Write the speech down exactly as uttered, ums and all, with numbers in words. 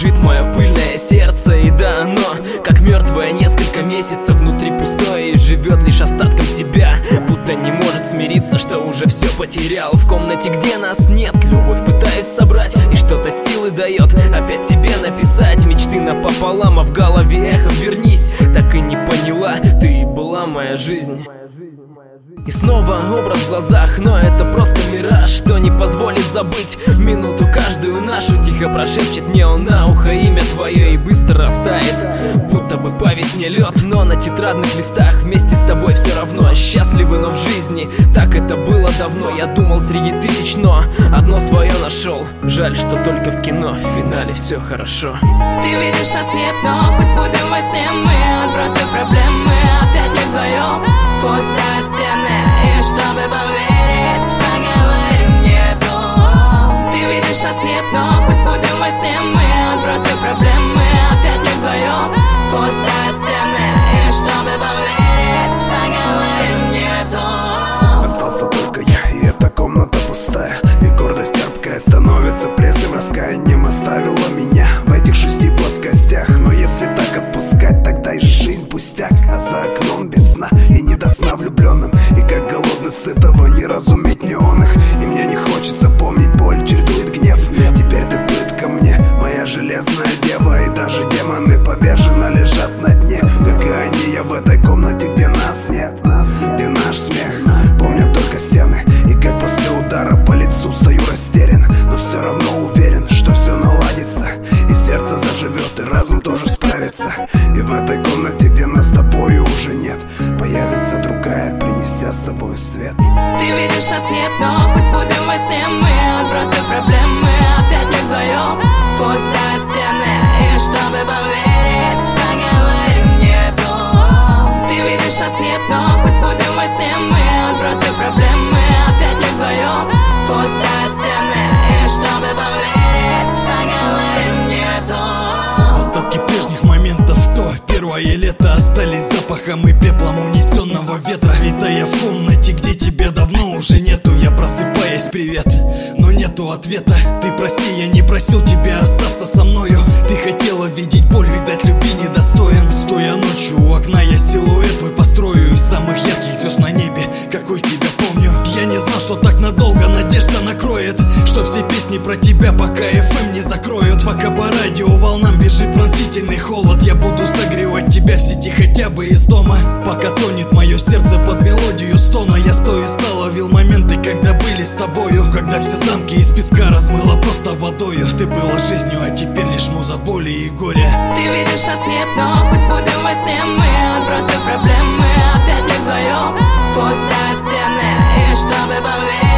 лежит мое пыльное сердце. И да, оно, как мертвое, несколько месяцев внутри пустое, и живет лишь остатком тебя, будто не может смириться, что уже все потерял. В комнате, где нас нет, любовь пытаюсь собрать, и что-то силы дает опять тебе написать. Мечты напополам, а в голове эхом вернись. Так и не поняла, ты была моя жизнь. И снова образ в глазах, но это просто мираж, что не позволит забыть минуту каждую нашу. Тихо прошепчет мне он на ухо имя твое и быстро растает, будто бы по весне лед. Но на тетрадных листах вместе с тобой все равно счастливы, но в жизни так это было давно. Я думал среди тысяч, но одно свое нашел. Жаль, что только в кино в финале все хорошо. Ты видишь нас нет, но хоть будем во сне мы, отбросив проблемы, опять я вдвоем. Пусть ставят стены, и чтобы поверить, поговорим нету. Ты видишь нас нет, но хоть будем во сне мы, отбросив проблемы, опять я вдвоем. Пусть ставят стены, и чтобы поверить, поговорим нету. Остался только я, и эта комната пустая, и гордость терпкая становится пресным раскаянием. Оставила меня в этих шести плоскостях, но если так отпускать, тогда и жизнь пустяк. А за окном без сна и не до сна влюбленным, и как голодный сытого не разуметь мне он их. И мне не хочется помнить боль, чередует гнев. Теперь ты пытка мне, моя железная дева, и даже демоны поверженно лежат на дне, как и они. Я в этой комнате, где нас нет, где наш смех, помню только стены. И как после удара по лицу стою растерян, но все равно уверен, что все наладится, и сердце заживет, и разум тоже справится. И в этой комнате, где нас с тобою уже нет, появится другая, принеся с собой свет. Ты видишь нас нет, но хоть будем во сне мы, отбросив проблемы, опять я вдвоем. Пусть ставят стены, и чтобы поверить, поговорим нету. Ты видишь нас нет, но хоть будем во сне мы, отбросив проблемы, опять я вдвоем. Пусть ставят стены, и чтобы поверить, поговорим нету. Остатки прежних моментов, то первое лето, остались запахом и пеплом унесенного ветра. Витая в комнате, где тебя давно уже нету. Я просыпаюсь, привет, но нету ответа. Ты прости, я не просил тебя остаться со мною. Ты хотела видеть боль, видать любви недостоин. Стоя ночью у окна, я силуэт твой построю из самых ярких звезд на небе, какой тебя помню. Я не знал, что так надолго надежда накроет, что все песни про тебя пока эф эм не закроют. Пока по радио волнам бежит пронзительный холод, я буду согревать тебя в сети хотя бы из дома. Пока тонет мое сердце под мелодию стона, я стою и стал ловил моменты, когда были с тобою, когда все замки из песка размыло просто водою. Ты была жизнью, а теперь лишь муза боли и горя. Ты видишь нас нет, но хоть будем во сне мы, отбросив проблемы, опять я вдвоем. Пусть ставят стены, и чтобы поверить,